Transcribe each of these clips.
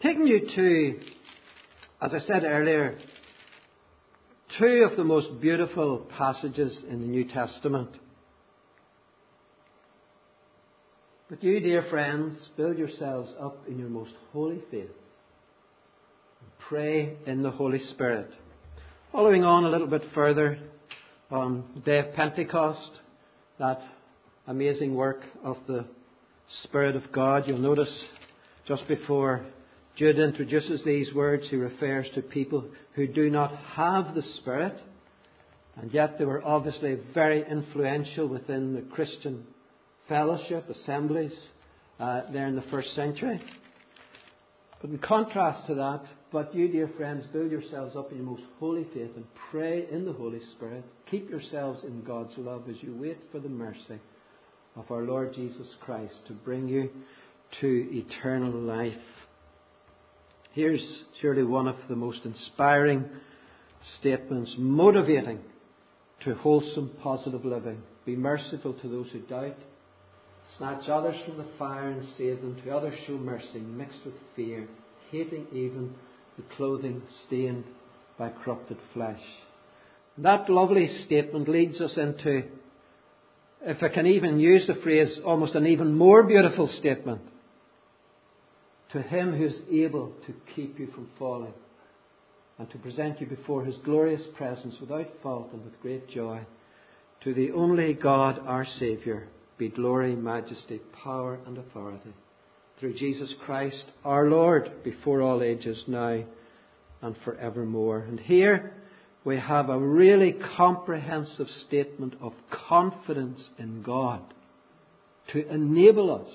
taking you to, as I said earlier, two of the most beautiful passages in the New Testament. But you, dear friends, build yourselves up in your most holy faith and pray in the Holy Spirit. Following on a little bit further, on the day of Pentecost, that amazing work of the Spirit of God, you'll notice just before Jude introduces these words, he refers to people who do not have the Spirit, and yet they were obviously very influential within the Christian fellowship, assemblies, there in the first century. But in contrast to that, but you, dear friends, build yourselves up in your most holy faith and pray in the Holy Spirit. Keep yourselves in God's love as you wait for the mercy of our Lord Jesus Christ to bring you to eternal life. Here's surely one of the most inspiring statements, motivating to wholesome, positive living. Be merciful to those who doubt. Snatch others from the fire and save them. To others show mercy mixed with fear, hating even the clothing stained by corrupted flesh. That lovely statement leads us into, if I can even use the phrase, almost an even more beautiful statement. To Him who is able to keep you from falling and to present you before His glorious presence without fault and with great joy. To the only God, our Saviour, be glory, majesty, power and authority through Jesus Christ our Lord, before all ages, now and forevermore. And here we have a really comprehensive statement of confidence in God to enable us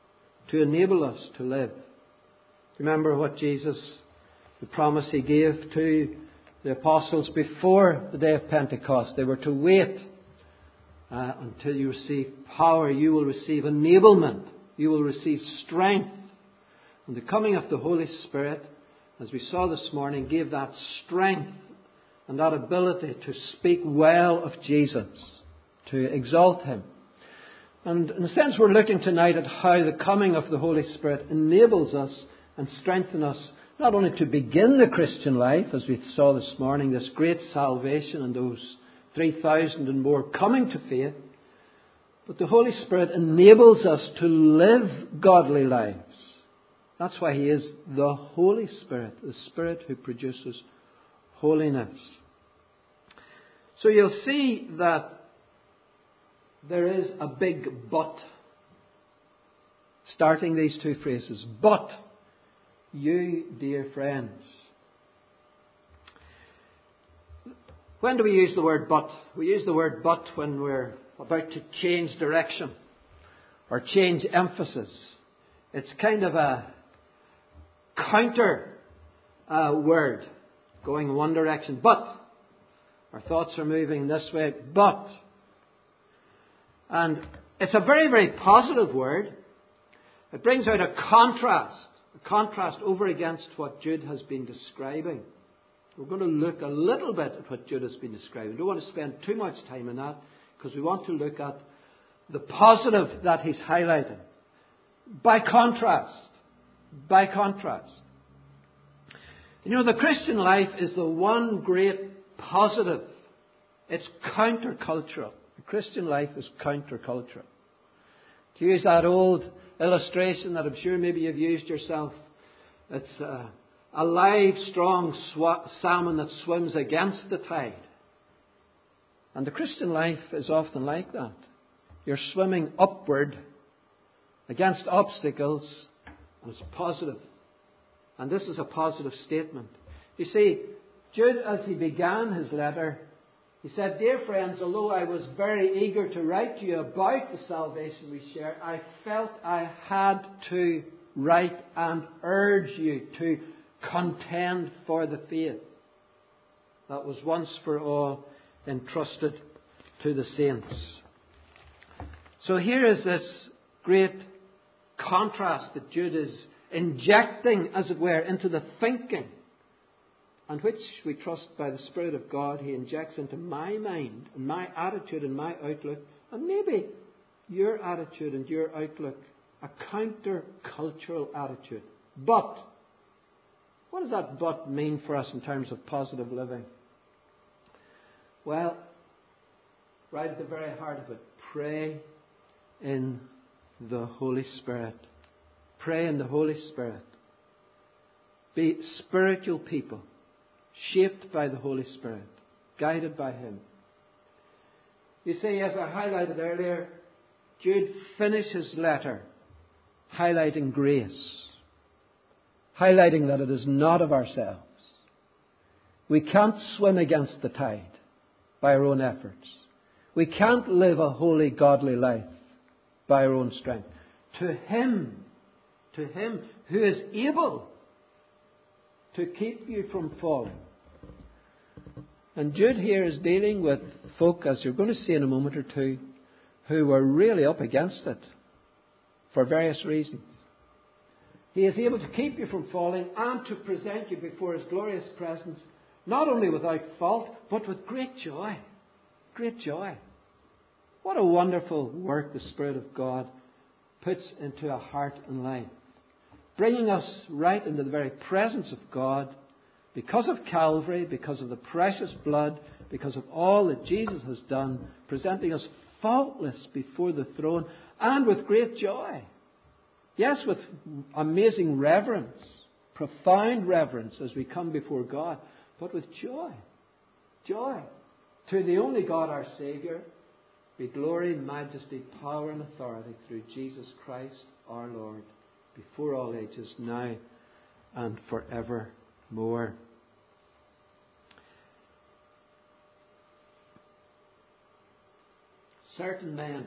to live. Remember what Jesus, the promise He gave to the apostles before the day of Pentecost. They were to wait until you receive power. You will receive enablement. You will receive strength. And the coming of the Holy Spirit, as we saw this morning, gave that strength and that ability to speak well of Jesus, to exalt Him. And in a sense, we're looking tonight at how the coming of the Holy Spirit enables us and strengthens us not only to begin the Christian life, as we saw this morning, this great salvation and those 3,000 and more coming to faith, but the Holy Spirit enables us to live godly lives. That's why He is the Holy Spirit, the Spirit who produces holiness. So you'll see that there is a big but starting these two phrases. But you, dear friends. When do we use the word but? We use the word but when we're about to change direction or change emphasis. It's kind of a counter word going in one direction. But our thoughts are moving this way. But. And it's a very, very positive word. It brings out a contrast over against what Jude has been describing. We're going to look a little bit at what Jude has been describing. We don't want to spend too much time on that because we want to look at the positive that he's highlighting. By contrast. You know, the Christian life is the one great positive. It's countercultural. The Christian life is countercultural. To use that old illustration that I'm sure maybe you've used yourself, it's a live, strong salmon that swims against the tide. And the Christian life is often like that. You're swimming upward against obstacles, and it's positive. And this is a positive statement. You see, Jude, as he began his letter, he said, "Dear friends, although I was very eager to write to you about the salvation we share, I felt I had to write and urge you to contend for the faith that was once for all entrusted to the saints." So here is this great contrast that Jude is injecting, as it were, into the thinking, and which we trust by the Spirit of God he injects into my mind and my attitude and my outlook, and maybe your attitude and your outlook, a counter-cultural attitude. But What does that but mean for us in terms of positive living? Well, right at the very heart of it, pray in the Holy Spirit. Pray in the Holy Spirit. Be spiritual people, shaped by the Holy Spirit, guided by Him. You see, as I highlighted earlier, Jude finished his letter highlighting grace, highlighting that it is not of ourselves. We can't swim against the tide by our own efforts. We can't live a holy, godly life by our own strength. To Him who is able to keep you from falling. And Jude here is dealing with folk, as you're going to see in a moment or two, who were really up against it for various reasons. He is able to keep you from falling and to present you before His glorious presence, not only without fault, but with great joy. Great joy. What a wonderful work the Spirit of God puts into a heart and life, bringing us right into the very presence of God because of Calvary, because of the precious blood, because of all that Jesus has done, presenting us faultless before the throne and with great joy. Yes, with amazing reverence, profound reverence as we come before God, but with joy. Joy. To the only God, our Saviour, be glory, majesty, power and authority through Jesus Christ our Lord, before all ages, now and forevermore. Certain men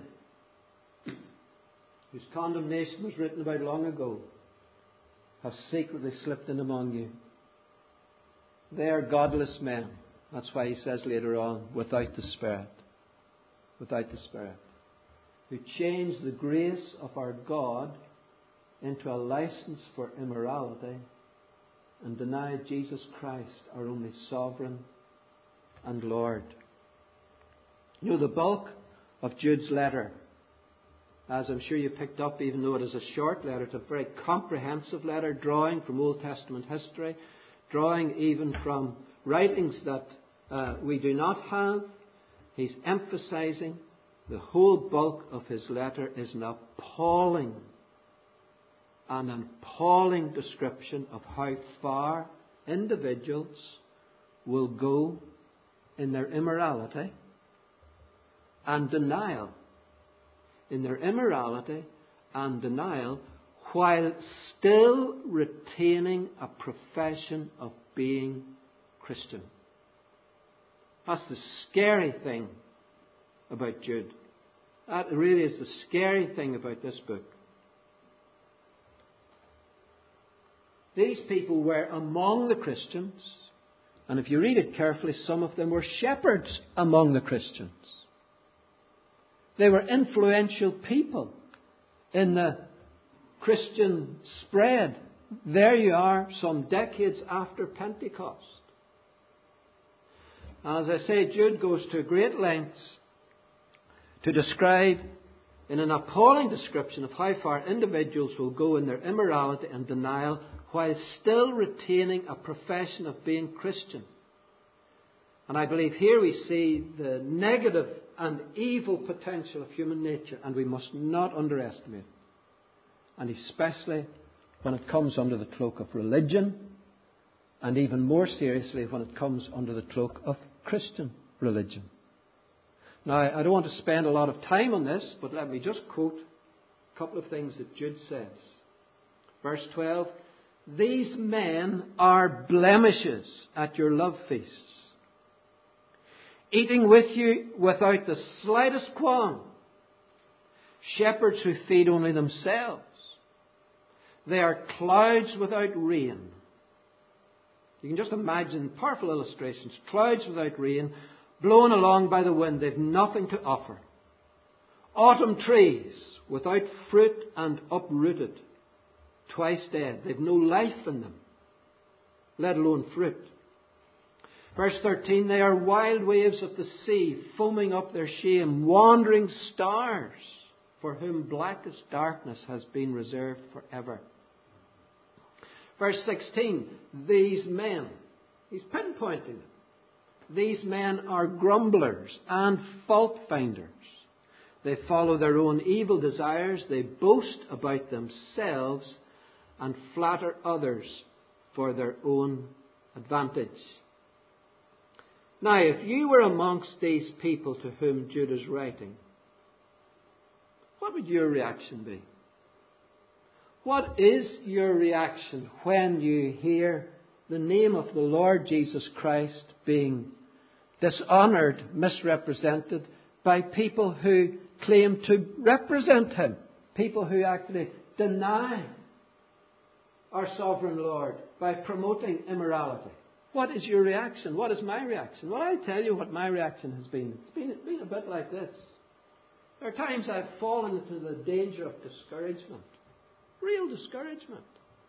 whose condemnation was written about long ago have secretly slipped in among you. They are godless men. That's why he says later on, without the Spirit. Without the Spirit. Who change the grace of our God into a license for immorality and deny Jesus Christ, our only sovereign and Lord. You know, the bulk of Jude's letter, as I'm sure you picked up, even though it is a short letter, it's a very comprehensive letter, drawing from Old Testament history, drawing even from writings that we do not have. He's emphasizing the whole bulk of his letter is an appalling description of how far individuals will go in their immorality and denial. In their immorality and denial, while still retaining a profession of being Christian. That's the scary thing about Jude. That really is the scary thing about this book. These people were among the Christians, and if you read it carefully, some of them were shepherds among the Christians. They were influential people in the Christian spread. There you are, some decades after Pentecost. As I say, Jude goes to great lengths to describe, in an appalling description of how far individuals will go in their immorality and denial while still retaining a profession of being Christian. And I believe here we see the negative and evil potential of human nature, and we must not underestimate it. And especially when it comes under the cloak of religion, and even more seriously when it comes under the cloak of Christian religion. Now, I don't want to spend a lot of time on this, but let me just quote a couple of things that Jude says. Verse 12, "These men are blemishes at your love feasts, eating with you without the slightest qualm, shepherds who feed only themselves. They are clouds without rain." You can just imagine powerful illustrations. Clouds without rain, blown along by the wind. They've nothing to offer. Autumn trees without fruit and uprooted, twice dead. They've no life in them, let alone fruit. Verse 13, "They are wild waves of the sea, foaming up their shame, wandering stars, for whom blackest darkness has been reserved forever." Verse 16, these men, he's pinpointing them. These men are grumblers and fault finders. They follow their own evil desires. They boast about themselves and flatter others for their own advantage. Now, if you were amongst these people to whom Jude is writing, what would your reaction be? What is your reaction when you hear the name of the Lord Jesus Christ being dishonoured, misrepresented by people who claim to represent Him? People who actually deny our sovereign Lord by promoting immorality. What is your reaction? What is my reaction? Well, I'll tell you what my reaction has been. It's been a bit like this. There are times I've fallen into the danger of discouragement. Real discouragement.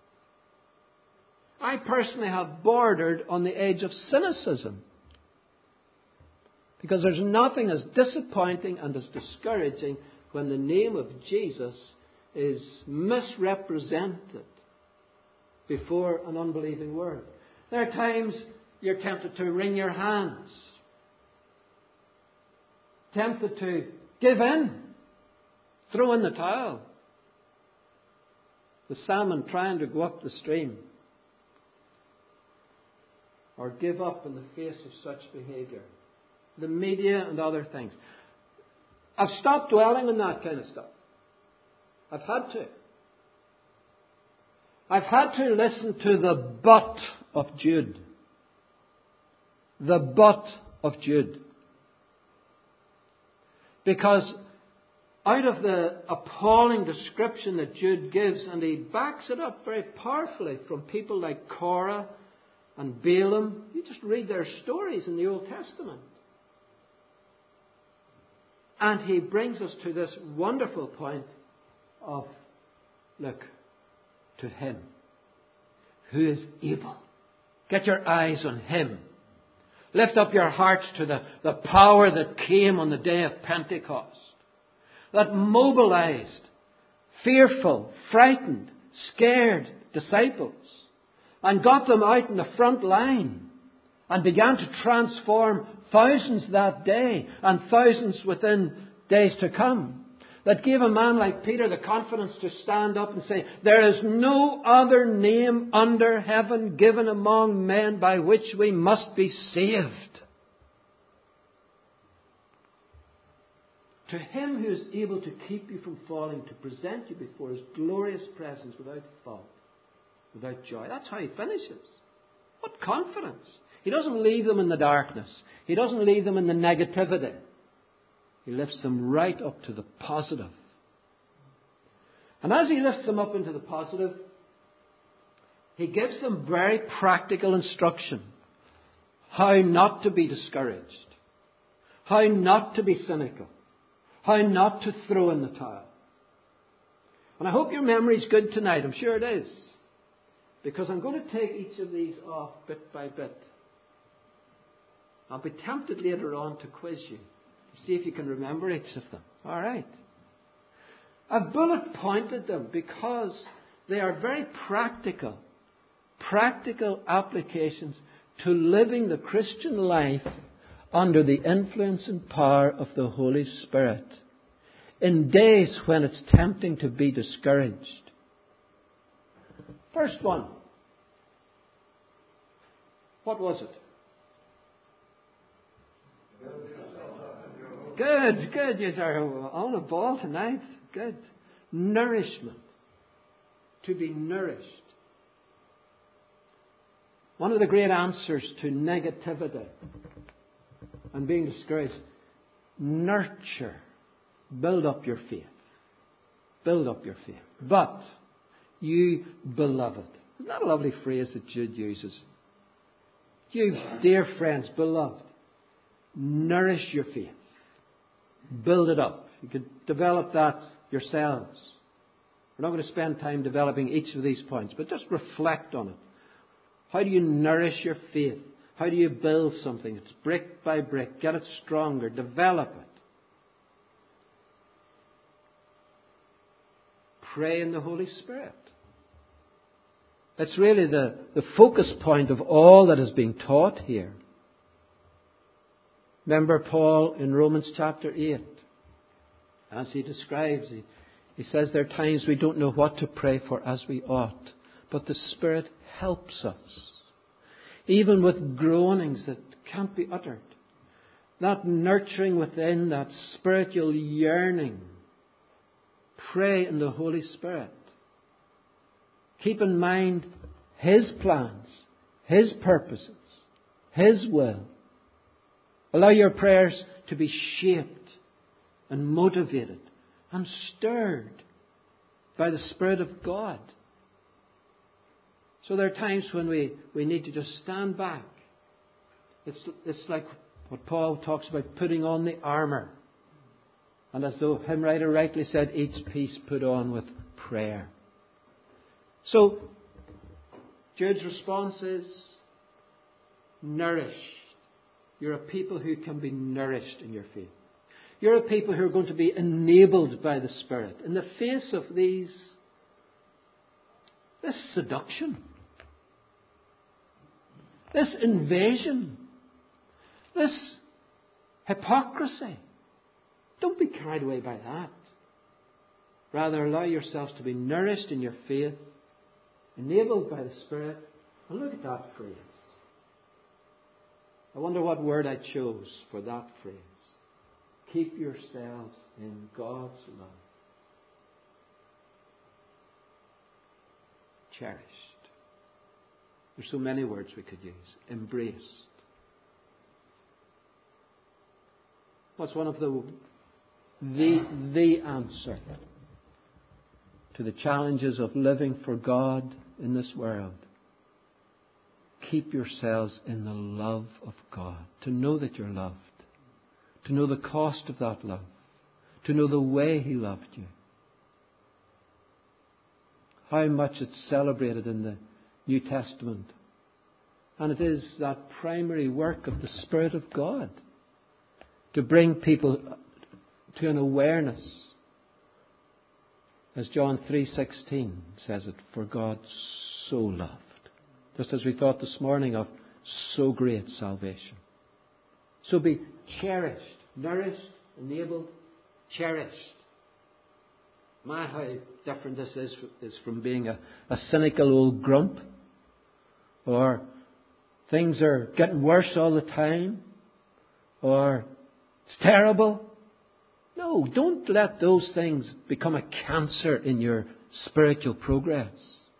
I personally have bordered on the edge of cynicism. Because there's nothing as disappointing and as discouraging when the name of Jesus is misrepresented before an unbelieving world. There are times you're tempted to wring your hands. Tempted to give in. Throw in the towel. The salmon trying to go up the stream. Or give up in the face of such behaviour. The media and other things. I've stopped dwelling on that kind of stuff. I've had to. I've had to listen to the but of Jude. The but of Jude. Because out of the appalling description that Jude gives, and he backs it up very powerfully from people like Korah and Balaam, you just read their stories in the Old Testament. And he brings us to this wonderful point of, look, to Him who is able. Get your eyes on Him. Lift up your hearts to the power that came on the day of Pentecost. That mobilized, fearful, frightened, scared disciples and got them out in the front line and began to transform thousands that day and thousands within days to come. That gave a man like Peter the confidence to stand up and say, there is no other name under heaven given among men by which we must be saved. To Him who is able to keep you from falling, to present you before His glorious presence without fault, without joy. That's how He finishes. What confidence. He doesn't leave them in the darkness. He doesn't leave them in the negativity. He lifts them right up to the positive. And as He lifts them up into the positive, He gives them very practical instruction. How not to be discouraged. How not to be cynical. How not to throw in the towel. And I hope your memory's good tonight. I'm sure it is. Because I'm going to take each of these off bit by bit. I'll be tempted later on to quiz you. See if you can remember each of them. All right. I've bullet pointed them because they are very practical. Practical applications to living the Christian life under the influence and power of the Holy Spirit. In days when it's tempting to be discouraged. First one. What was it? Good. You are on a ball tonight. Good. Nourishment. To be nourished. One of the great answers to negativity and being discouraged. Nurture. Build up your faith. Build up your faith. But, you beloved. Isn't that a lovely phrase that Jude uses? You, dear friends, beloved. Nourish your faith. Build it up. You could develop that yourselves. We're not going to spend time developing each of these points, but just reflect on it. How do you nourish your faith? How do you build something? It's brick by brick. Get it stronger. Develop it. Pray in the Holy Spirit. It's really the focus point of all that is being taught here. Remember Paul in Romans chapter 8, as he describes, he says there are times we don't know what to pray for as we ought, but the Spirit helps us, even with groanings that can't be uttered. That nurturing within, that spiritual yearning. Pray in the Holy Spirit. Keep in mind His plans, His purposes, His will. Allow your prayers to be shaped and motivated and stirred by the Spirit of God. So there are times when we need to just stand back. It's like what Paul talks about, putting on the armour. And as the hymn writer rightly said, each piece put on with prayer. So, Jude's response is, nourished. You're a people who can be nourished in your faith. You're a people who are going to be enabled by the Spirit in the face of this seduction, this invasion, this hypocrisy. Don't be carried away by that. Rather, allow yourselves to be nourished in your faith, enabled by the Spirit. And look at that phrase. I wonder what word I chose for that phrase. Keep yourselves in God's love. Cherished. There's so many words we could use. Embraced. What's one of the answer to the challenges of living for God in this world? Keep yourselves in the love of God. To know that you're loved. To know the cost of that love. To know the way He loved you. How much it's celebrated in the New Testament. And it is that primary work of the Spirit of God to bring people to an awareness, as John 3:16 says it, for God so loved. Just as we thought this morning of so great salvation. So be cherished, nourished, enabled, cherished. My, how different this is from being a cynical old grump, or things are getting worse all the time, or it's terrible. No, don't let those things become a cancer in your spiritual progress.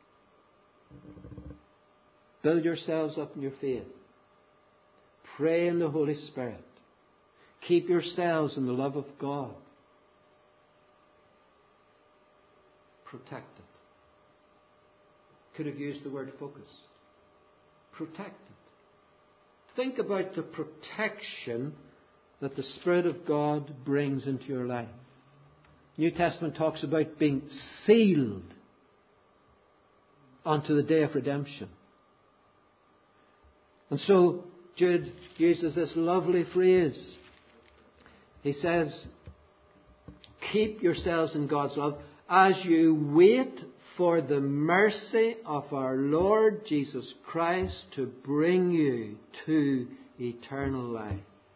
Build yourselves up in your faith. Pray in the Holy Spirit. Keep yourselves in the love of God. Protect it. Could have used the word focus. Protect it. Think about the protection that the Spirit of God brings into your life. New Testament talks about being sealed unto the day of redemption. And so Jude uses this lovely phrase. He says, keep yourselves in God's love as you wait for the mercy of our Lord Jesus Christ to bring you to eternal life.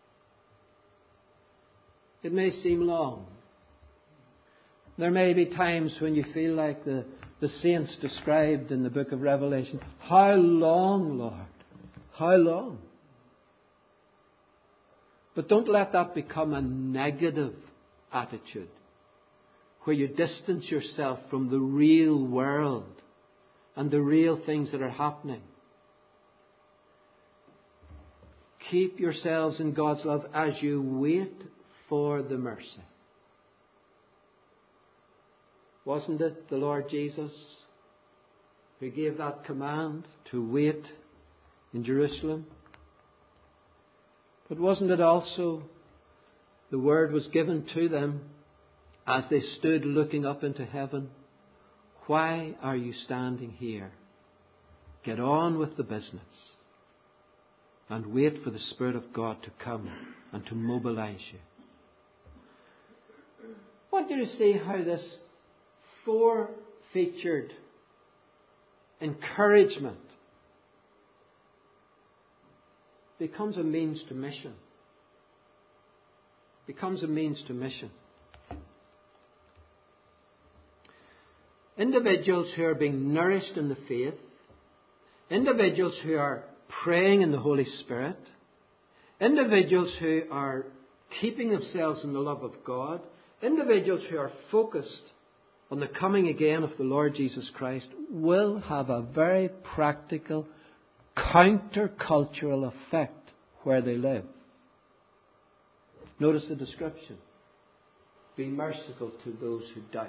It may seem long. There may be times when you feel like the saints described in the book of Revelation. How long, Lord? How long? But don't let that become a negative attitude where you distance yourself from the real world and the real things that are happening. Keep yourselves in God's love as you wait for the mercy. Wasn't it the Lord Jesus who gave that command to wait in Jerusalem? But wasn't it also the word was given to them as they stood looking up into heaven? Why are you standing here? Get on with the business and wait for the Spirit of God to come and to mobilize you. I want you to see how this four-featured encouragement becomes a means to mission. Becomes a means to mission. Individuals who are being nourished in the faith, individuals who are praying in the Holy Spirit, individuals who are keeping themselves in the love of God, individuals who are focused on the coming again of the Lord Jesus Christ will have a very practical, counter-cultural effect where they live. Notice the description. Be merciful to those who doubt.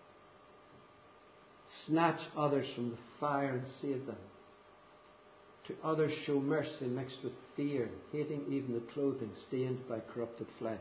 Snatch others from the fire and save them. To others show mercy mixed with fear, hating even the clothing stained by corrupted flesh.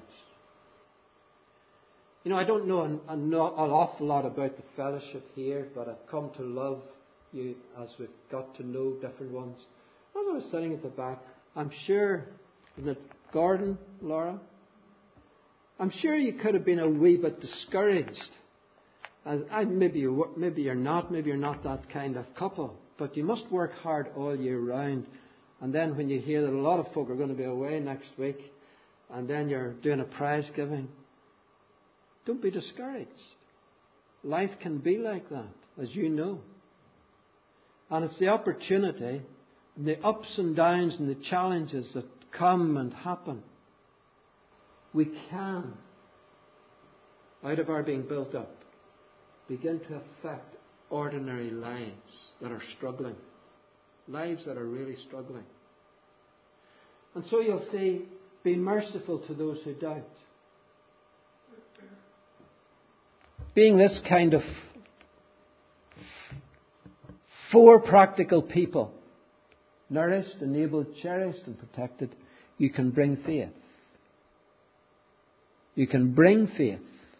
You know, I don't know an awful lot about the fellowship here, but I've come to love you as we've got to know different ones. As I was sitting at the back, I'm sure, isn't it Gordon, Laura? I'm sure you could have been a wee bit discouraged. Maybe you're not that kind of couple. But you must work hard all year round. And then when you hear that a lot of folk are going to be away next week, and then you're doing a prize giving, don't be discouraged. Life can be like that, as you know. And it's the opportunity, the ups and downs and the challenges that come and happen. We can, out of our being built up, begin to affect ordinary lives that are struggling. Lives that are really struggling. And so you'll see, be merciful to those who doubt. Being this kind of four practical people, nourished, enabled, cherished and protected, you can bring faith. You can bring faith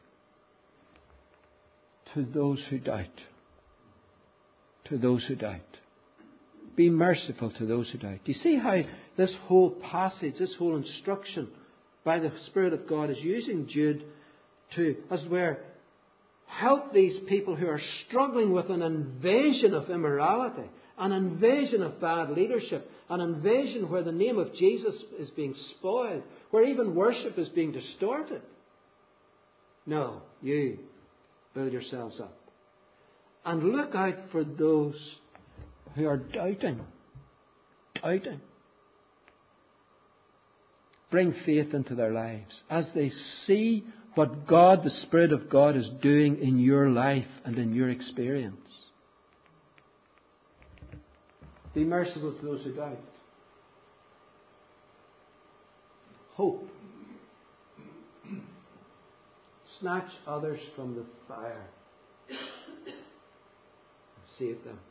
to those who doubt. To those who doubt. Be merciful to those who doubt. Do you see how this whole passage, this whole instruction by the Spirit of God is using Jude to, as it were, help these people who are struggling with an invasion of immorality, an invasion of bad leadership, an invasion where the name of Jesus is being spoiled, where even worship is being distorted. No, you build yourselves up. And look out for those who are doubting. Doubting. Bring faith into their lives as they see what God, the Spirit of God, is doing in your life and in your experience. Be merciful to those who doubt. Hope. Snatch others from the fire. Save them.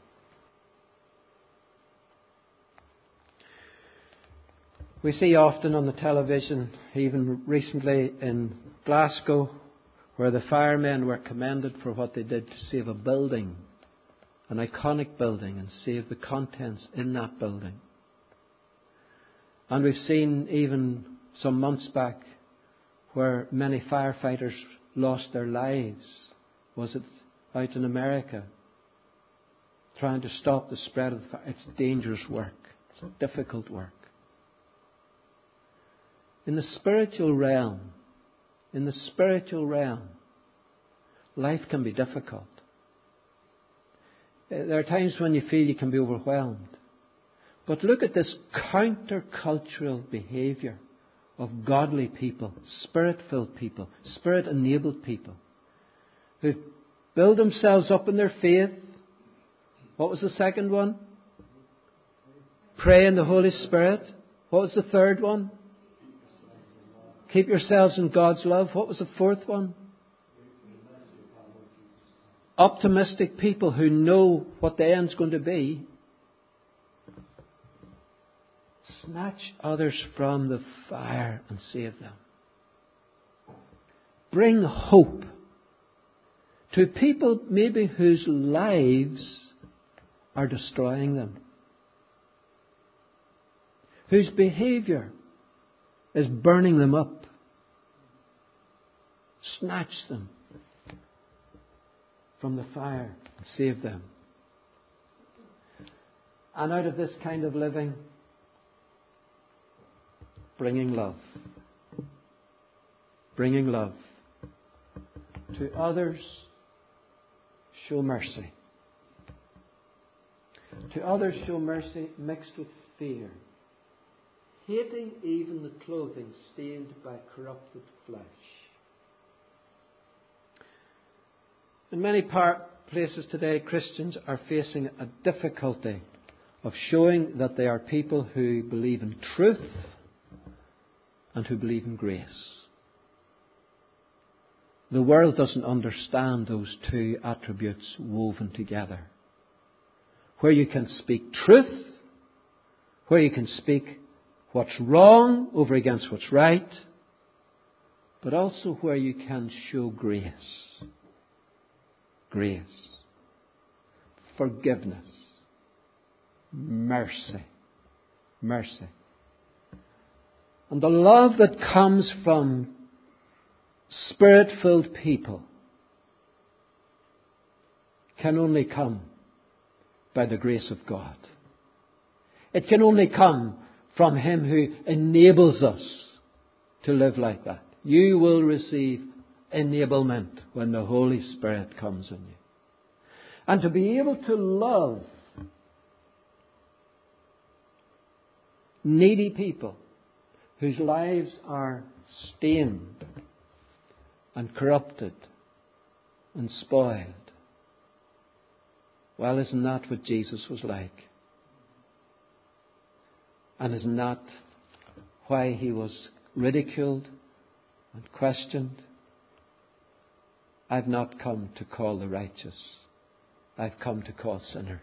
We see often on the television, even recently in Glasgow, where the firemen were commended for what they did to save a building, an iconic building, and save the contents in that building. And we've seen even some months back where many firefighters lost their lives. Was it out in America? Trying to stop the spread of the fire. It's dangerous work. It's difficult work. In the spiritual realm, life can be difficult. There are times when you feel you can be overwhelmed. But look at this counter-cultural behaviour of godly people, Spirit-filled people, Spirit-enabled people, who build themselves up in their faith. What was the second one? Pray in the Holy Spirit. What was the third one? Keep yourselves in God's love. What was the fourth one? Optimistic people who know what the end's going to be. Snatch others from the fire and save them. Bring hope to people maybe whose lives are destroying them, whose behaviour is burning them up. Snatch them from the fire and save them. And out of this kind of living, bringing love. Bringing love. To others, show mercy. To others, show mercy mixed with fear. Hating even the clothing stained by corrupted flesh. In many places today, Christians are facing a difficulty of showing that they are people who believe in truth and who believe in grace. The world doesn't understand those two attributes woven together. Where you can speak truth, where you can speak what's wrong over against what's right, but also where you can show grace. Grace. Forgiveness. Mercy. Mercy. And the love that comes from Spirit-filled people can only come by the grace of God. It can only come from Him who enables us to live like that. You will receive enablement when the Holy Spirit comes on you. And to be able to love needy people whose lives are stained and corrupted and spoiled. Well, isn't that what Jesus was like? And isn't that why He was ridiculed and questioned? I've not come to call the righteous. I've come to call sinners.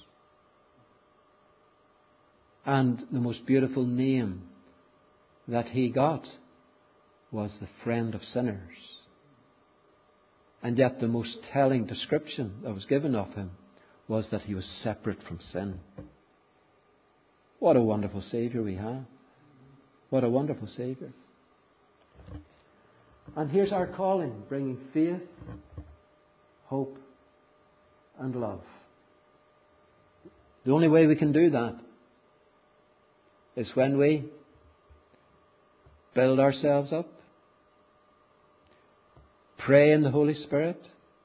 And the most beautiful name that He got was the friend of sinners. And yet the most telling description that was given of Him was that He was separate from sin. What a wonderful Saviour we have. What a wonderful Saviour. And here's our calling, bringing faith, hope, and love. The only way we can do that is when we build ourselves up, pray in the Holy Spirit,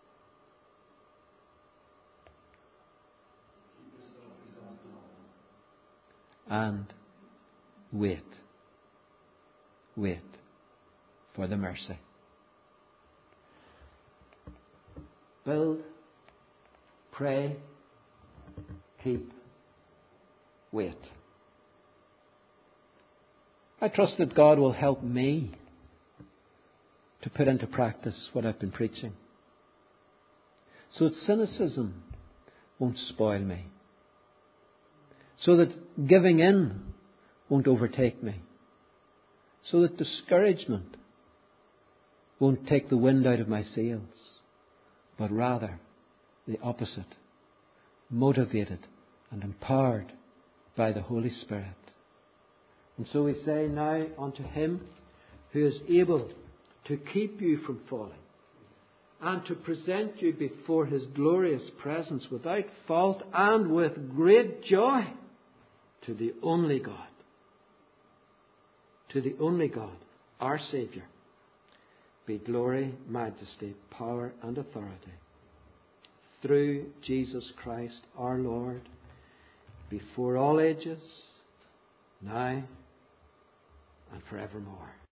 and wait. Wait for the mercy. Build, pray, keep, wait. I trust that God will help me to put into practice what I've been preaching, so that cynicism won't spoil me, so that giving in won't overtake me, so that discouragement won't take the wind out of my sails, but rather the opposite, motivated and empowered by the Holy Spirit. And so we say now unto Him who is able to keep you from falling and to present you before His glorious presence without fault and with great joy, to the only God, our Saviour, be glory, majesty, power and authority through Jesus Christ our Lord, before all ages, now and forevermore.